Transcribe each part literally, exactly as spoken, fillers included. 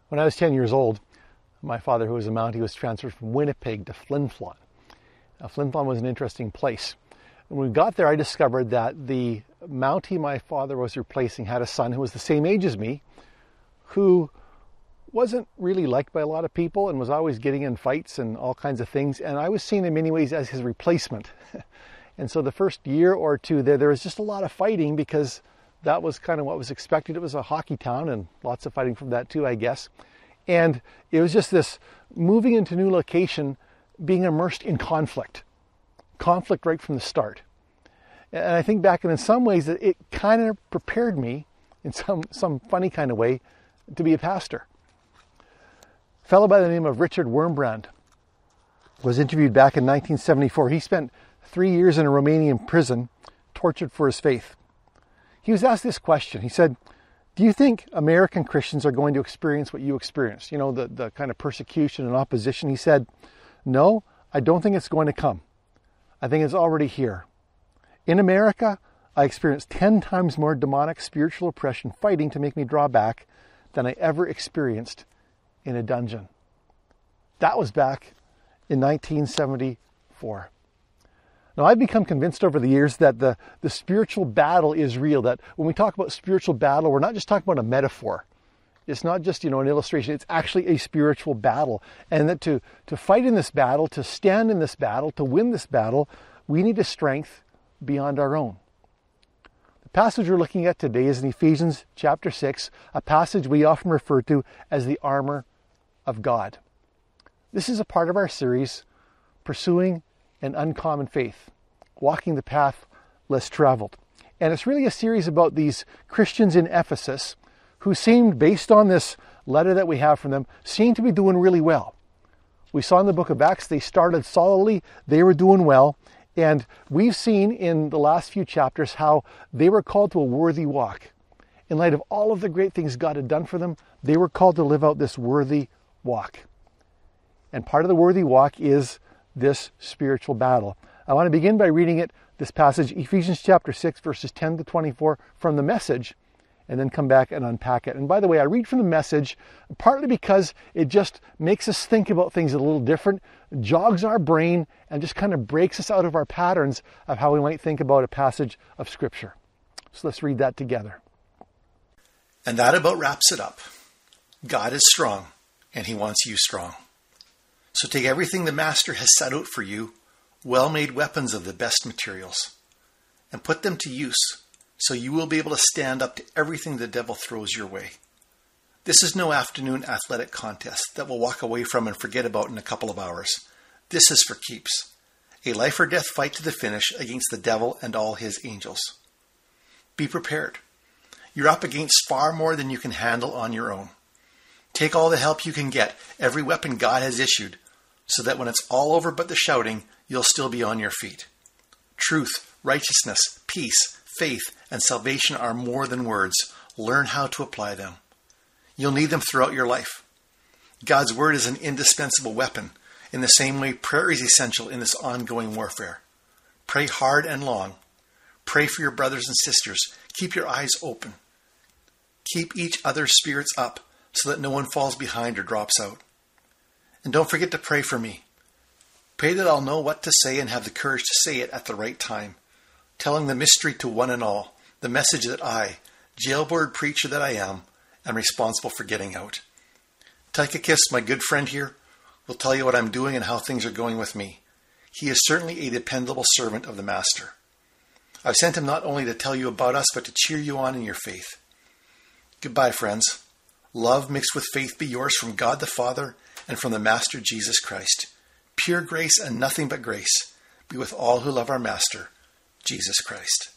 When I was ten years old, my father, who was a Mountie, was transferred from Winnipeg to Flin Flon. Now, Flin Flon was an interesting place. When we got there, I discovered that the Mountie my father was replacing had a son who was the same age as me, who wasn't really liked by a lot of people and was always getting in fights and all kinds of things. And I was seen in many ways as his replacement. And so the first year or two there, there was just a lot of fighting because that was kind of what was expected. It was a hockey town and lots of fighting from that too, I guess. And it was just this moving into a new location, being immersed in conflict. Conflict right from the start. And I think back, and in some ways, it, it kind of prepared me, in some, some funny kind of way, to be a pastor. A fellow by the name of Richard Wurmbrand was interviewed back in nineteen seventy-four. He spent three years in a Romanian prison, tortured for his faith. He was asked this question. He said, do you think American Christians are going to experience what you experienced? You know, the, the kind of persecution and opposition. He said, no, I don't think it's going to come. I think it's already here. In America, I experienced ten times more demonic spiritual oppression fighting to make me draw back than I ever experienced in a dungeon. That was back in nineteen seventy-four. Now, I've become convinced over the years that the, the spiritual battle is real, that when we talk about spiritual battle, we're not just talking about a metaphor. It's not just, you know, an illustration. It's actually a spiritual battle. And that to, to fight in this battle, to stand in this battle, to win this battle, we need a strength beyond our own. The passage we're looking at today is in Ephesians chapter six, a passage we often refer to as the armor of God. This is a part of our series, Pursuing an Uncommon Faith, Walking the Path Less Traveled. And it's really a series about these Christians in Ephesus who seemed, based on this letter that we have from them, seemed to be doing really well. We saw in the book of Acts, they started solidly, they were doing well, and we've seen in the last few chapters how they were called to a worthy walk. In light of all of the great things God had done for them, they were called to live out this worthy walk. And part of the worthy walk is this spiritual battle. I want to begin by reading it, this passage, Ephesians chapter six, verses ten to twenty-four, from the Message, and then come back and unpack it. And by the way, I read from the Message partly because it just makes us think about things a little different, jogs our brain, and just kind of breaks us out of our patterns of how we might think about a passage of Scripture. So let's read that together. And that about wraps it up. God is strong, and He wants you strong. So take everything the Master has set out for you, well-made weapons of the best materials, and put them to use, so you will be able to stand up to everything the devil throws your way. This is no afternoon athletic contest that we'll walk away from and forget about in a couple of hours. This is for keeps. A life or death fight to the finish against the devil and all his angels. Be prepared. You're up against far more than you can handle on your own. Take all the help you can get, every weapon God has issued, so that when it's all over but the shouting, you'll still be on your feet. Truth, righteousness, peace, faith, and salvation are more than words. Learn how to apply them. You'll need them throughout your life. God's word is an indispensable weapon. In the same way, prayer is essential in this ongoing warfare. Pray hard and long. Pray for your brothers and sisters. Keep your eyes open. Keep each other's spirits up so that no one falls behind or drops out. And don't forget to pray for me. Pray that I'll know what to say and have the courage to say it at the right time, telling the mystery to one and all, the message that I, jailbird preacher that I am, am responsible for getting out. Tychicus, my good friend here, will tell you what I'm doing and how things are going with me. He is certainly a dependable servant of the Master. I've sent him not only to tell you about us, but to cheer you on in your faith. Goodbye, friends. Love mixed with faith be yours from God the Father and from the Master Jesus Christ. Pure grace and nothing but grace be with all who love our Master, Jesus Christ.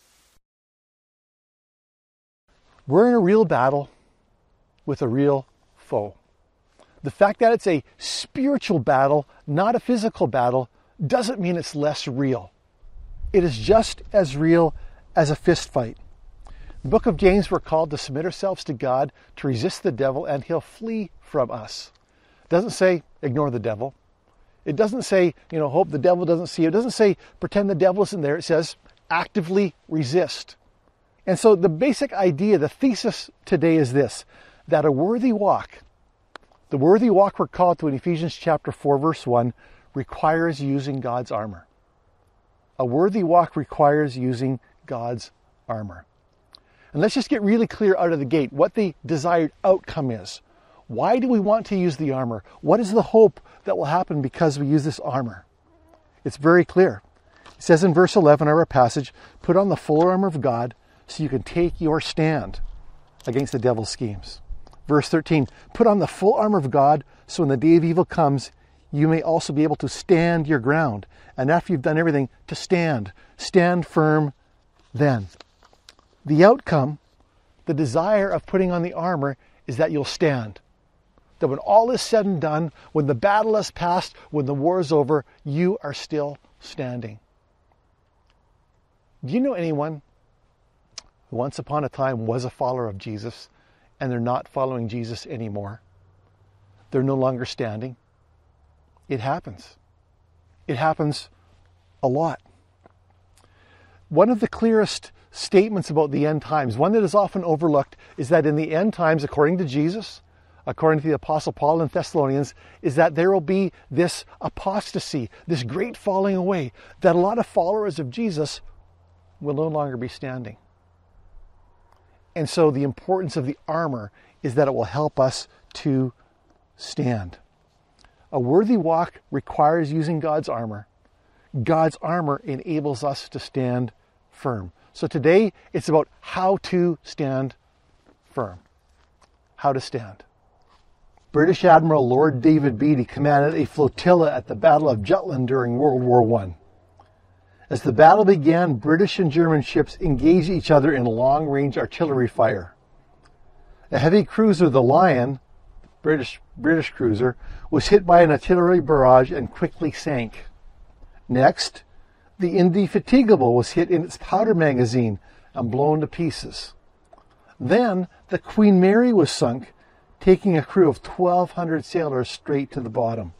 We're in a real battle with a real foe. The fact that it's a spiritual battle, not a physical battle, doesn't mean it's less real. It is just as real as a fist fight. In the book of James, we're called to submit ourselves to God, to resist the devil, and he'll flee from us. It doesn't say ignore the devil. It doesn't say, you know, hope the devil doesn't see you. It doesn't say pretend the devil isn't there. It says actively resist. And so the basic idea, the thesis today is this, that a worthy walk, The worthy walk we're called to in Ephesians chapter four, verse one, requires using God's armor. A worthy walk requires using God's armor. And let's just get really clear out of the gate what the desired outcome is. Why do we want to use the armor? What is the hope that will happen because we use this armor? It's very clear. It says in verse eleven of our passage, put on the full armor of God so you can take your stand against the devil's schemes. Verse thirteen, put on the full armor of God so when the day of evil comes, you may also be able to stand your ground. And after you've done everything, to stand. Stand firm then. The outcome, the desire of putting on the armor is that you'll stand. That when all is said and done, when the battle is past, when the war is over, you are still standing. Do you know anyone who once upon a time was a follower of Jesus and they're not following Jesus anymore? They're no longer standing. It happens. It happens a lot. One of the clearest statements about the end times, one that is often overlooked, is that in the end times, according to Jesus, according to the Apostle Paul in Thessalonians, is that there will be this apostasy, this great falling away, that a lot of followers of Jesus will no longer be standing. And so the importance of the armor is that it will help us to stand. A worthy walk requires using God's armor. God's armor enables us to stand firm. So today, it's about how to stand firm. How to stand. British Admiral Lord David Beatty commanded a flotilla at the Battle of Jutland during World War One. As the battle began, British and German ships engaged each other in long-range artillery fire. A heavy cruiser, the Lion, British, British cruiser, was hit by an artillery barrage and quickly sank. Next, the Indefatigable was hit in its powder magazine and blown to pieces. Then, the Queen Mary was sunk, taking a crew of twelve hundred sailors straight to the bottom.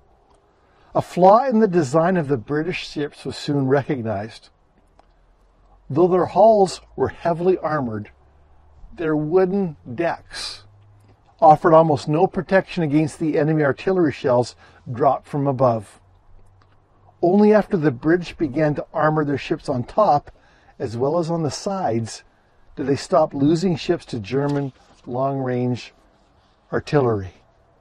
A flaw in the design of the British ships was soon recognized. Though their hulls were heavily armored, their wooden decks offered almost no protection against the enemy artillery shells dropped from above. Only after the British began to armor their ships on top, as well as on the sides, did they stop losing ships to German long-range artillery.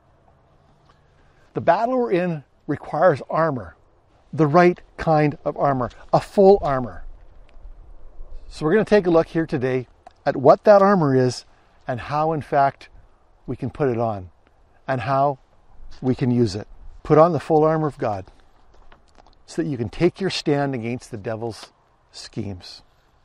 The battle we're in requires armor, the right kind of armor, a full armor. So we're going to take a look here today at what that armor is and how, in fact, we can put it on and how we can use it. Put on the full armor of God so that you can take your stand against the devil's schemes.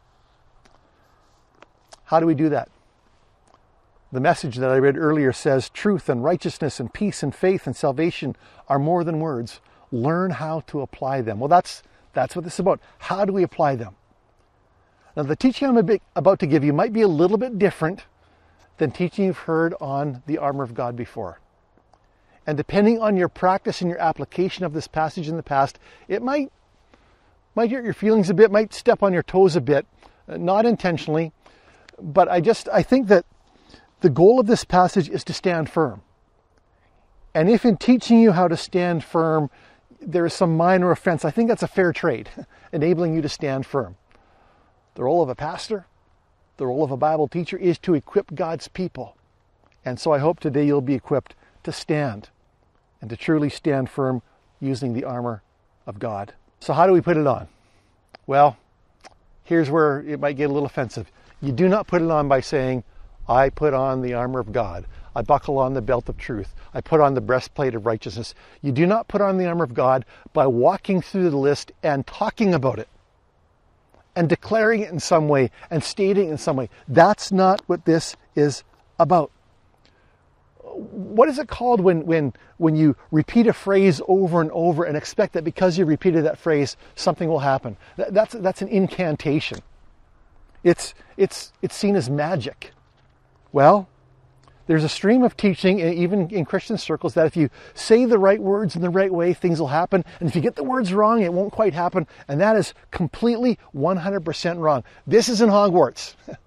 How do we do that? The message that I read earlier says truth and righteousness and peace and faith and salvation are more than words. Learn how to apply them. Well, that's that's what this is about. How do we apply them? Now, the teaching I'm a bit about to give you might be a little bit different than teaching you've heard on the armor of God before. And depending on your practice and your application of this passage in the past, it might, might hurt your feelings a bit, might step on your toes a bit, not intentionally. But I just, I think that the goal of this passage is to stand firm. And if in teaching you how to stand firm, there is some minor offense, I think that's a fair trade, enabling you to stand firm. The role of a pastor, the role of a Bible teacher is to equip God's people. And so I hope today you'll be equipped to stand and to truly stand firm using the armor of God. So how do we put it on? Well, here's where it might get a little offensive. You do not put it on by saying, I put on the armor of God. I buckle on the belt of truth. I put on the breastplate of righteousness. You do not put on the armor of God by walking through the list and talking about it and declaring it in some way and stating it in some way. That's not what this is about. What is it called when, when, when you repeat a phrase over and over and expect that because you repeated that phrase, something will happen? That, that's, that's an incantation. It's, it's, it's seen as magic. Well, there's a stream of teaching, even in Christian circles, that if you say the right words in the right way, things will happen. And if you get the words wrong, it won't quite happen. And that is completely one hundred percent wrong. This isn't Hogwarts.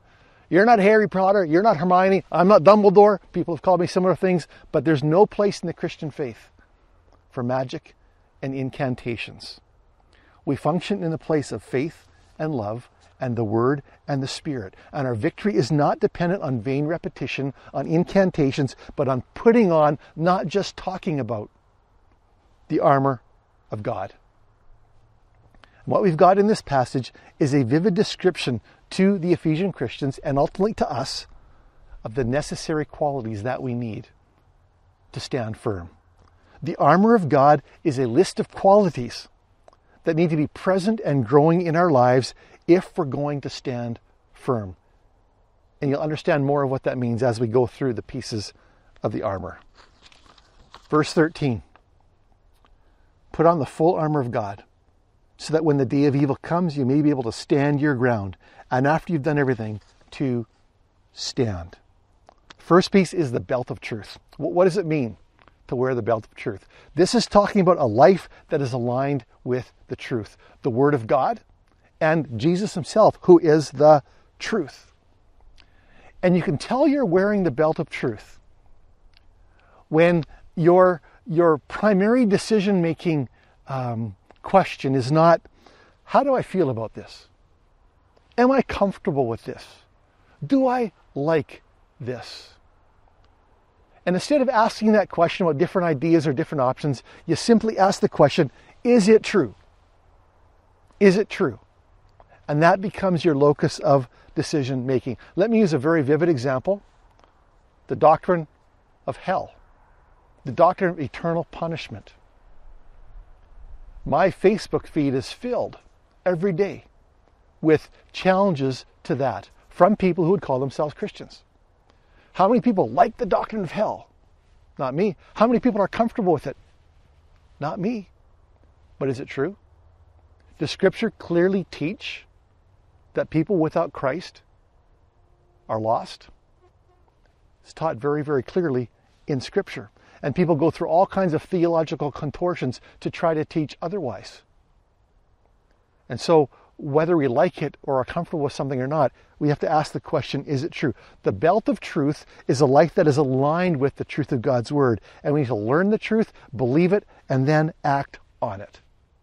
You're not Harry Potter, you're not Hermione, I'm not Dumbledore. People have called me similar things, but there's no place in the Christian faith for magic and incantations. We function in the place of faith and love and the Word and the Spirit. And our victory is not dependent on vain repetition, on incantations, but on putting on, not just talking about, the armor of God. What we've got in this passage is a vivid description to the Ephesian Christians and ultimately to us of the necessary qualities that we need to stand firm. The armor of God is a list of qualities that need to be present and growing in our lives if we're going to stand firm. And you'll understand more of what that means as we go through the pieces of the armor. Verse thirteen. Put on the full armor of God, so that when the day of evil comes, you may be able to stand your ground. And after you've done everything, to stand. First piece is the belt of truth. What does it mean to wear the belt of truth? This is talking about a life that is aligned with the truth. The Word of God and Jesus himself, who is the truth. And you can tell you're wearing the belt of truth when your, your primary decision-making um, question is not, how do I feel about this? Am I comfortable with this? Do I like this? And instead of asking that question about different ideas or different options, you simply ask the question, is it true? Is it true? And that becomes your locus of decision making. Let me use a very vivid example. The doctrine of hell. The doctrine of eternal punishment. My Facebook feed is filled every day with challenges to that from people who would call themselves Christians. How many people like the doctrine of hell? Not me. How many people are comfortable with it? Not me. But is it true? Does Scripture clearly teach that people without Christ are lost? It's taught very, very clearly in Scripture. And people go through all kinds of theological contortions to try to teach otherwise. And so, whether we like it or are comfortable with something or not, we have to ask the question, is it true? The belt of truth is a life that is aligned with the truth of God's Word. And we need to learn the truth, believe it, and then act on it.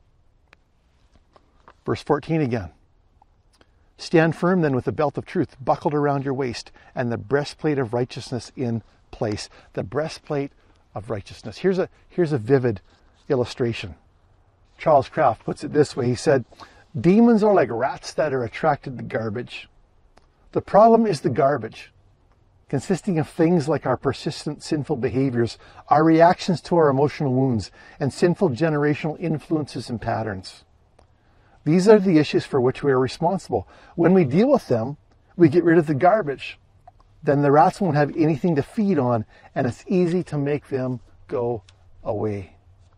Verse fourteen again. Stand firm then with the belt of truth buckled around your waist and the breastplate of righteousness in place. The breastplate of righteousness. Here's a, here's a vivid illustration. Charles Kraft puts it this way. He said, demons are like rats that are attracted to garbage. The problem is the garbage, consisting of things like our persistent sinful behaviors, our reactions to our emotional wounds, and sinful generational influences and patterns. These are the issues for which we are responsible. When we deal with them, we get rid of the garbage. Then the rats won't have anything to feed on, and it's easy to make them go away.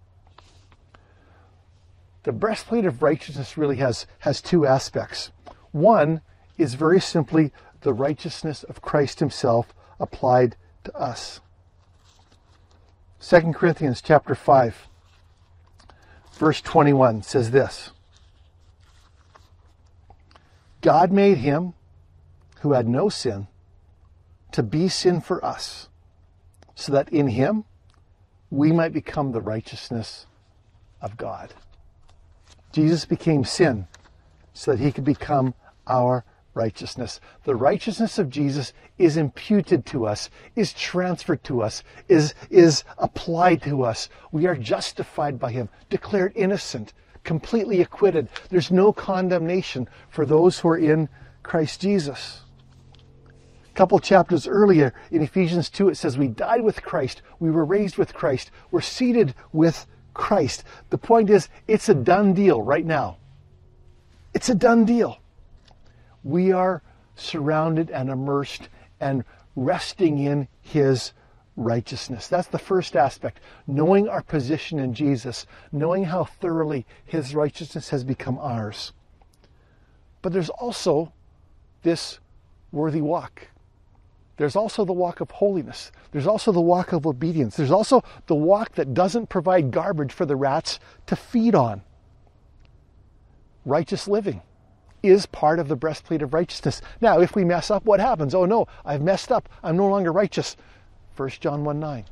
The breastplate of righteousness really has, has two aspects. One is very simply the righteousness of Christ himself applied to us. Second Corinthians chapter five, verse twenty-one says this. God made him who had no sin to be sin for us, so that in him we might become the righteousness of God. Jesus became sin so that he could become our righteousness. The righteousness of Jesus is imputed to us, is transferred to us, is, is applied to us. We are justified by him, declared innocent, completely acquitted. There's no condemnation for those who are in Christ Jesus. A couple chapters earlier in Ephesians two, it says we died with Christ, we were raised with Christ, we're seated with Christ. The point is, it's a done deal right now. It's a done deal. We are surrounded and immersed and resting in his righteousness. That's the first aspect. Knowing our position in Jesus, knowing how thoroughly his righteousness has become ours. But there's also this worthy walk. There's also the walk of holiness. There's also the walk of obedience. There's also the walk that doesn't provide garbage for the rats to feed on. Righteous living, is part of the breastplate of righteousness. Now, if we mess up, what happens? Oh no, I've messed up. I'm no longer righteous. First John one nine.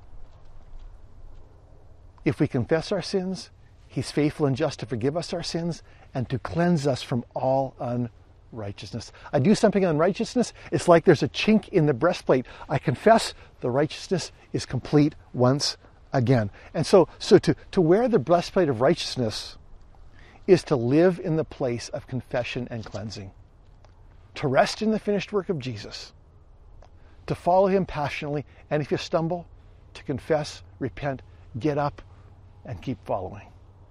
If we confess our sins, he's faithful and just to forgive us our sins and to cleanse us from all unrighteousness. I do something unrighteousness, it's like there's a chink in the breastplate. I confess, the righteousness is complete once again. And so, so to, to wear the breastplate of righteousness is to live in the place of confession and cleansing, to rest in the finished work of Jesus, to follow him passionately, and if you stumble, to confess, repent, get up, and keep following.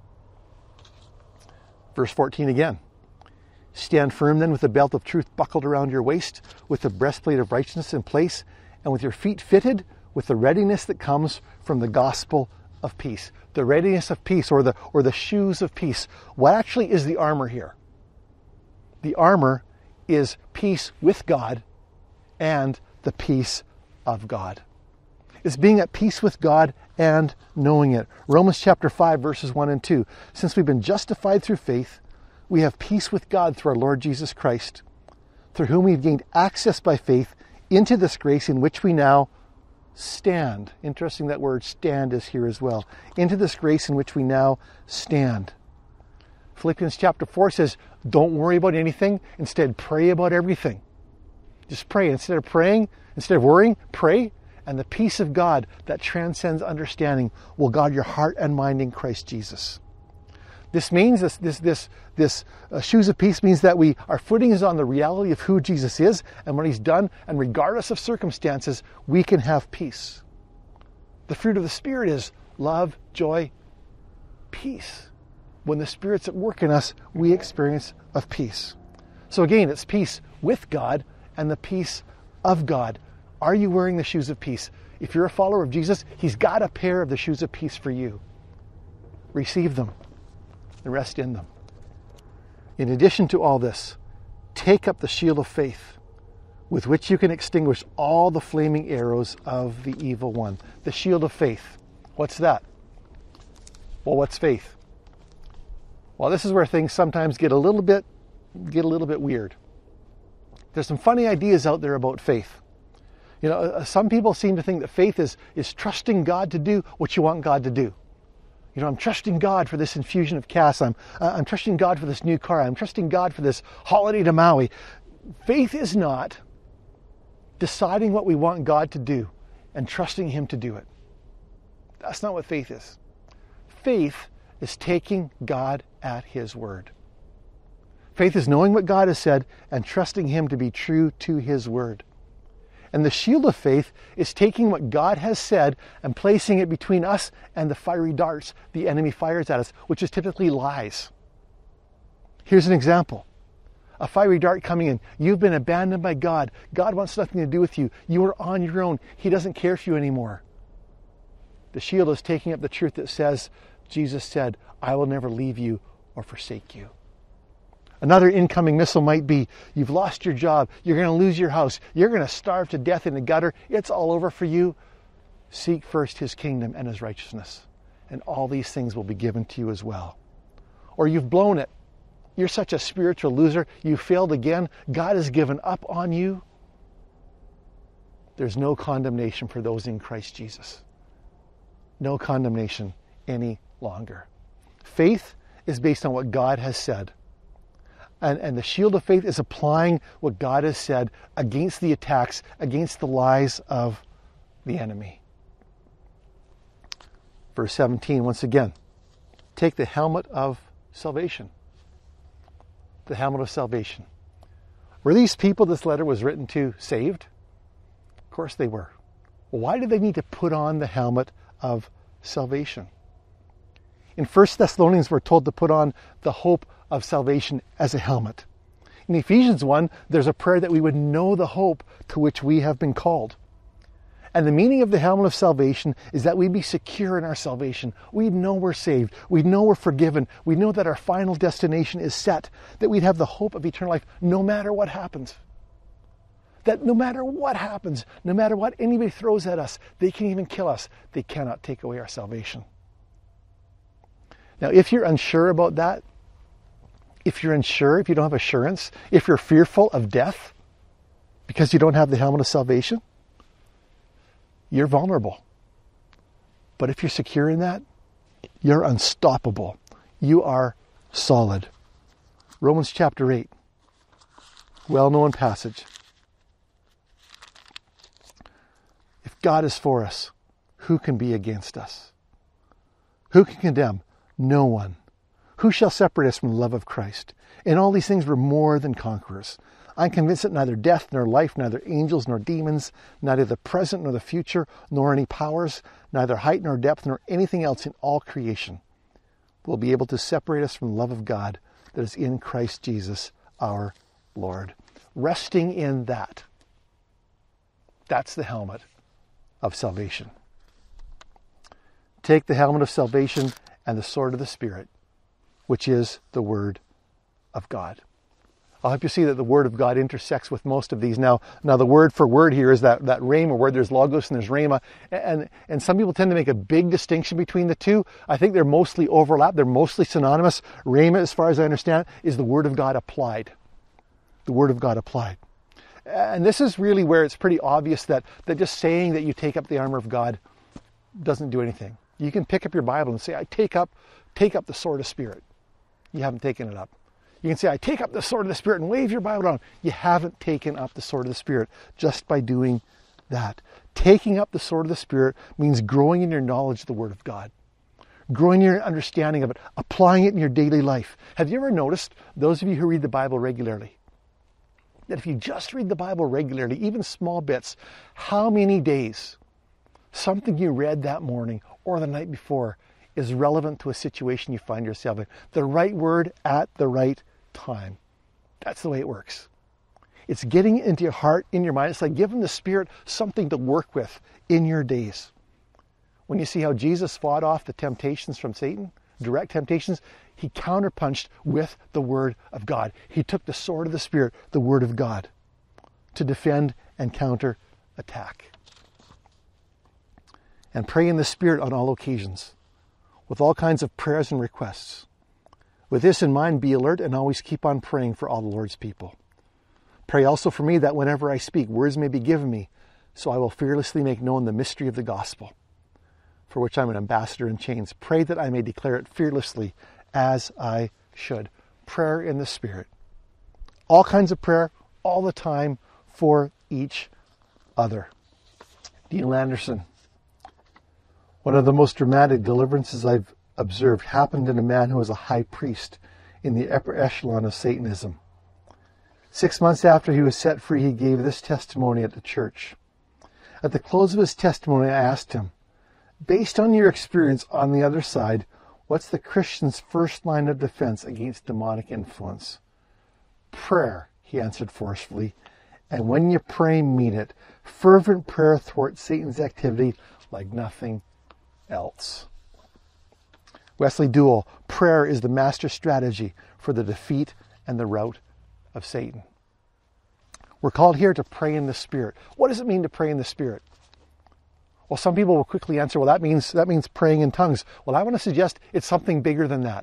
Verse fourteen again. Stand firm then with the belt of truth buckled around your waist, with the breastplate of righteousness in place, and with your feet fitted with the readiness that comes from the gospel of peace. The readiness of peace, or the or the shoes of peace. What actually is the armor here? The armor is peace with God and the peace of God. It's being at peace with God and knowing it. Romans chapter five, verses one and two. Since we've been justified through faith, we have peace with God through our Lord Jesus Christ, through whom we've gained access by faith into this grace in which we now stand. Interesting that word stand is here as well. Into this grace in which we now stand. Philippians chapter four says, don't worry about anything. Instead, pray about everything. Just pray. Instead of praying, instead of worrying, pray. And the peace of God that transcends understanding will guard your heart and mind in Christ Jesus. This means, this this this this uh, shoes of peace means that we our footing is on the reality of who Jesus is and what he's done, and regardless of circumstances, we can have peace. The fruit of the Spirit is love, joy, peace. When the Spirit's at work in us, we experience of peace. So again, it's peace with God and the peace of God. Are you wearing the shoes of peace? If you're a follower of Jesus, he's got a pair of the shoes of peace for you. Receive them and rest in them. In addition to all this, take up the shield of faith with which you can extinguish all the flaming arrows of the evil one. The shield of faith. What's that? Well, what's faith? Well, this is where things sometimes get a little bit get a little bit weird. There's some funny ideas out there about faith. You know, some people seem to think that faith is, is trusting God to do what you want God to do. You know, I'm trusting God for this infusion of Cass. I'm, uh, I'm trusting God for this new car. I'm trusting God for this holiday to Maui. Faith is not deciding what we want God to do and trusting him to do it. That's not what faith is. Faith is taking God at his word. Faith is knowing what God has said and trusting him to be true to his word. And the shield of faith is taking what God has said and placing it between us and the fiery darts the enemy fires at us, which is typically lies. Here's an example. A fiery dart coming in. You've been abandoned by God. God wants nothing to do with you. You are on your own. He doesn't care for you anymore. The shield is taking up the truth that says, Jesus said, I will never leave you or forsake you. Another incoming missile might be, you've lost your job, you're going to lose your house, you're going to starve to death in the gutter, it's all over for you. Seek first his kingdom and his righteousness, and all these things will be given to you as well. Or you've blown it. You're such a spiritual loser, you failed again, God has given up on you. There's no condemnation for those in Christ Jesus. No condemnation any longer. Faith is based on what God has said. And, and the shield of faith is applying what God has said against the attacks, against the lies of the enemy. Verse seventeen, once again, take the helmet of salvation. The helmet of salvation. Were these people this letter was written to saved? Of course they were. Well, why did they need to put on the helmet of salvation? In First Thessalonians, we're told to put on the hope of salvation as a helmet. In Ephesians one, there's a prayer that we would know the hope to which we have been called. And the meaning of the helmet of salvation is that we be secure in our salvation. We know we're saved. We know we're forgiven. We know that our final destination is set. That we'd have the hope of eternal life no matter what happens. That no matter what happens, no matter what anybody throws at us, they can even kill us. They cannot take away our salvation. Now, if you're unsure about that, if you're unsure, if you don't have assurance, if you're fearful of death because you don't have the helmet of salvation, you're vulnerable. But if you're secure in that, you're unstoppable. You are solid. Romans chapter eight, well-known passage. If God is for us, who can be against us? Who can condemn? No one. Who shall separate us from the love of Christ? In all these things we're more than conquerors. I'm convinced that neither death nor life, neither angels nor demons, neither the present nor the future, nor any powers, neither height nor depth, nor anything else in all creation will be able to separate us from the love of God that is in Christ Jesus our Lord. Resting in that. That's the helmet of salvation. Take the helmet of salvation and the sword of the Spirit, which is the Word of God. I'll help you see that the Word of God intersects with most of these. Now, now the word for word here is that, that rhema word. There's logos and there's rhema. And, and some people tend to make a big distinction between the two. I think they're mostly overlap. They're mostly synonymous. Rhema, as far as I understand, is the Word of God applied. The Word of God applied. And this is really where it's pretty obvious that, that just saying that you take up the armor of God doesn't do anything. You can pick up your Bible and say, I take up, take up the sword of Spirit. You haven't taken it up. You can say, I take up the sword of the Spirit and wave your Bible down. You haven't taken up the sword of the Spirit just by doing that. Taking up the sword of the Spirit means growing in your knowledge of the Word of God. Growing in your understanding of it. Applying it in your daily life. Have you ever noticed, those of you who read the Bible regularly, that if you just read the Bible regularly, even small bits, how many days something you read that morning or the night before is relevant to a situation you find yourself in? The right word at the right time. That's the way it works. It's getting it into your heart, in your mind. It's like giving the Spirit something to work with in your days. When you see how Jesus fought off the temptations from Satan, direct temptations, he counterpunched with the Word of God. He took the sword of the Spirit, the Word of God, to defend and counter attack. And pray in the Spirit on all occasions, with all kinds of prayers and requests. With this in mind, be alert and always keep on praying for all the Lord's people. Pray also for me that whenever I speak, words may be given me, so I will fearlessly make known the mystery of the gospel, for which I'm an ambassador in chains. Pray that I may declare it fearlessly as I should. Prayer in the Spirit. All kinds of prayer, all the time, for each other. Dean Anderson. One of the most dramatic deliverances I've observed happened in a man who was a high priest in the upper echelon of Satanism. Six months after he was set free, he gave this testimony at the church. At the close of his testimony, I asked him, based on your experience on the other side, what's the Christian's first line of defense against demonic influence? Prayer, he answered forcefully. And when you pray, mean it. Fervent prayer thwarts Satan's activity like nothing else. Wesley Duell, prayer is the master strategy for the defeat and the rout of Satan. We're called here to pray in the Spirit. What does it mean to pray in the Spirit? Well, some people will quickly answer, well, that means that means praying in tongues. Well, I want to suggest it's something bigger than that.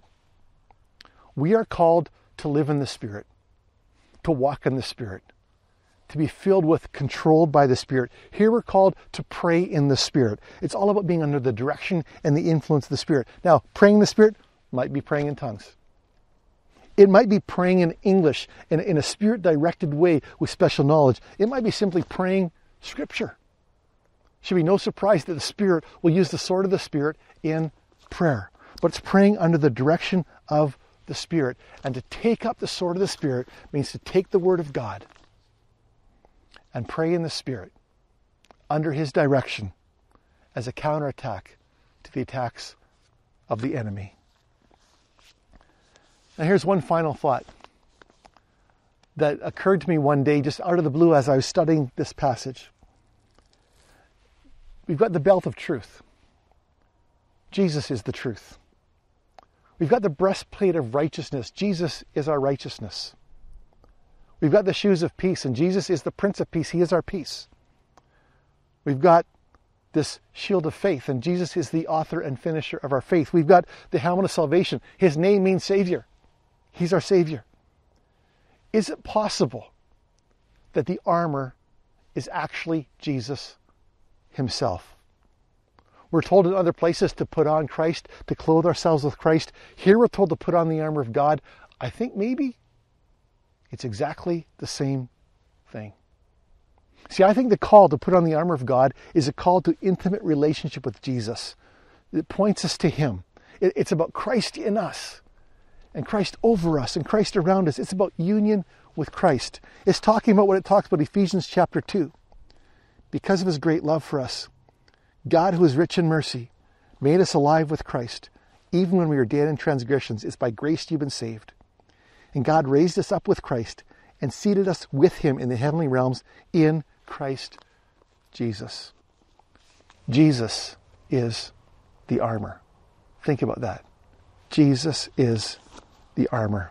We are called to live in the Spirit, to walk in the Spirit, to be filled with, controlled by the Spirit. Here we're called to pray in the Spirit. It's all about being under the direction and the influence of the Spirit. Now, praying in the Spirit might be praying in tongues. It might be praying in English in, in a Spirit-directed way with special knowledge. It might be simply praying Scripture. Should be no surprise that the Spirit will use the sword of the Spirit in prayer. But it's praying under the direction of the Spirit. And to take up the sword of the Spirit means to take the Word of God and pray in the Spirit under His direction as a counterattack to the attacks of the enemy. Now here's one final thought that occurred to me one day just out of the blue as I was studying this passage. We've got the belt of truth. Jesus is the truth. We've got the breastplate of righteousness. Jesus is our righteousness. We've got the shoes of peace, and Jesus is the Prince of Peace. He is our peace. We've got this shield of faith, and Jesus is the author and finisher of our faith. We've got the helmet of salvation. His name means Savior. He's our Savior. Is it possible that the armor is actually Jesus himself? We're told in other places to put on Christ, to clothe ourselves with Christ. Here we're told to put on the armor of God. I think maybe it's exactly the same thing. See, I think the call to put on the armor of God is a call to intimate relationship with Jesus. It points us to him. It's about Christ in us and Christ over us and Christ around us. It's about union with Christ. It's talking about what it talks about Ephesians chapter two. Because of his great love for us, God, who is rich in mercy, made us alive with Christ. Even when we were dead in transgressions, it's by grace you've been saved. And God raised us up with Christ and seated us with him in the heavenly realms in Christ Jesus. Jesus is the armor. Think about that. Jesus is the armor.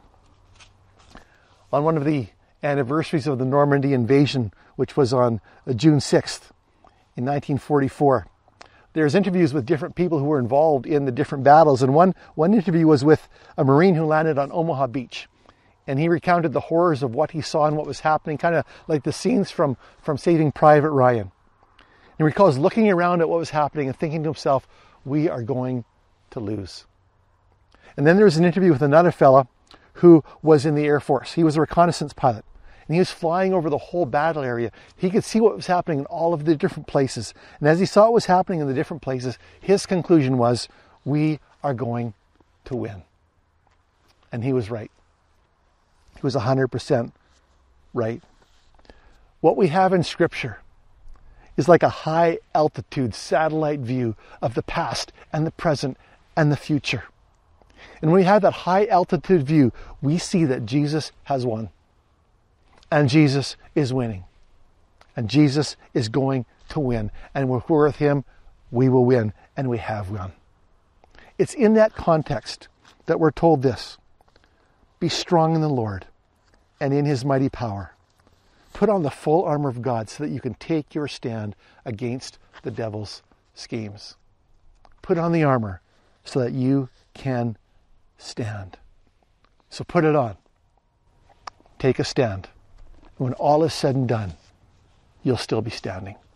On one of the anniversaries of the Normandy invasion, which was on June sixth in nineteen forty-four, there's interviews with different people who were involved in the different battles. And one, one interview was with a Marine who landed on Omaha Beach. And he recounted the horrors of what he saw and what was happening, kind of like the scenes from, from Saving Private Ryan. And he recalls looking around at what was happening and thinking to himself, we are going to lose. And then there was an interview with another fella who was in the Air Force. He was a reconnaissance pilot. And he was flying over the whole battle area. He could see what was happening in all of the different places. And as he saw what was happening in the different places, his conclusion was, we are going to win. And he was right. He was one hundred percent right. What we have in Scripture is like a high altitude satellite view of the past and the present and the future. And when we have that high altitude view, we see that Jesus has won. And Jesus is winning. And Jesus is going to win. And if we're with him, we will win. And we have won. It's in that context that we're told this. Be strong in the Lord and in his mighty power. Put on the full armor of God so that you can take your stand against the devil's schemes. Put on the armor so that you can stand. So put it on. Take a stand. When all is said and done, you'll still be standing.